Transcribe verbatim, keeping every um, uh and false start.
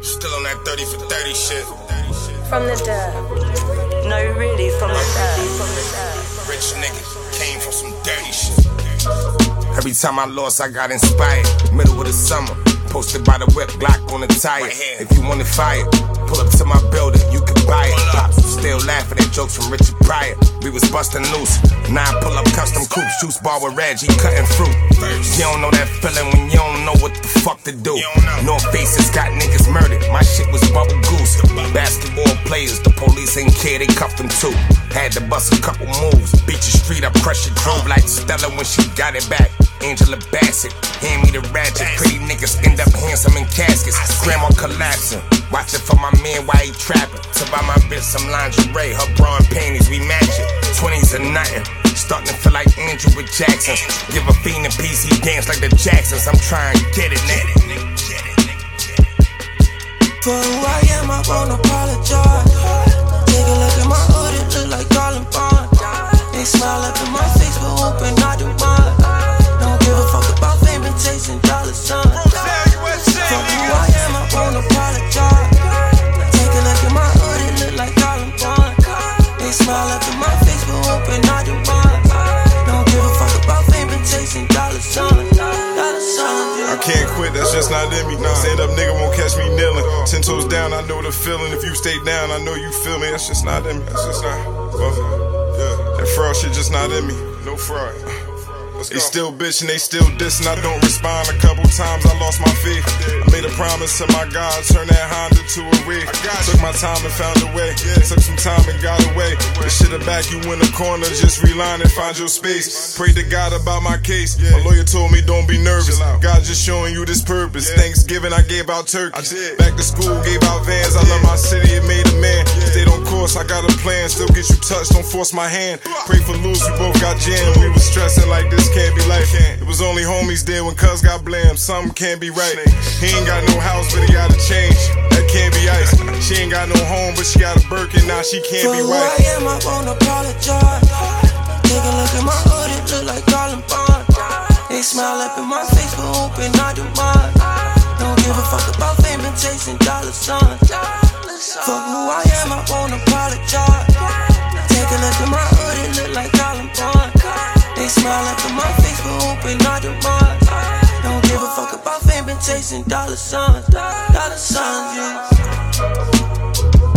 Still on that thirty for thirty shit. From the dirt. No, really, from the dirt. From the dirt. Rich niggas came from some dirty shit. Every time I lost, I got inspired. Middle of the summer, posted by the whip, Glock on the tire. If you want it fired, pull up to my building, you can buy it. Pops still laughing at jokes from Richard Pryor. We was busting loose. Now I pull up custom coupes, juice bar with Reggie, cutting fruit. You don't know that feeling when you don't know what the fuck to do. North Faces got niggas murdered. My shit was bubble goose. Basketball players, the police ain't care, they cuffed them too. Had to bust a couple moves. Beat your street up, crush your drove like Stella when she got it back. Angela Bassett, hand me the ratchet. Pretty niggas end up handsome in caskets. Grandma collapsing. Watch it for my man while he trapping. To buy my bitch some lingerie, her bra and panties, we match it. Twenties are nothing. Starting to feel like Andrew with Jackson. Give a fiend a piece, he dance like the Jacksons. I'm trying to get it, nigga. For who I am, I won't apologize. Take a look at my hood, it look like Colin Bond. They smile up in my face, but hoping I do mine. Don't give a fuck about fame and chasing dollar signs. For who I am, I won't apologize. Take a look at my hood, it look like Colin Bond. They smile up in my face, but hoping I do mine. Don't give a fuck about fame and chasing dollar signs. Dollar signs, yeah. I can't quit, that's just not in me. Stand up nigga won't catch me kneeling. Ten toes down, I know the feeling. If you stay down, I know you feel me. That's just not in me. That's just not. Well, yeah. That fraud shit just not in me. No fraud. They still bitching, they still dissing. I don't respond. A couple times I lost my faith. I made a promise to my God, turn that Honda to a rig. Took my time and found a way. Took some time and got away. The shit back you in the corner, just reline and find your space. Pray to God about my case. My lawyer told me don't be nervous. God just showing you this purpose. Thanksgiving I gave out turkeys. Back to school gave out vans. I love my city, it made a man. Stayed on course, I got a plan. Still get you touched, don't force my hand. Pray for Luz, we both got jammed. We was stressing like this can't be life. It was only homies there when cuz got blamed. Something can't be right. He ain't got no house, but he got a change. That can't be ice. She ain't got no home, but she got a Birkin. Now she can't For be who right. I am, I won't apologize. Take a look at my hood, it look like Colin Bond. They smile up in my face, but hoping I do mine. Don't give a fuck about fame and chasing dollar signs. For who I am, I won't apologize. Take a look at my hood, it look like Colin Bond. They smile up in my face, but hoping I do mine. Don't give a fuck about fame and chasing dollar signs. Dollar signs, yeah.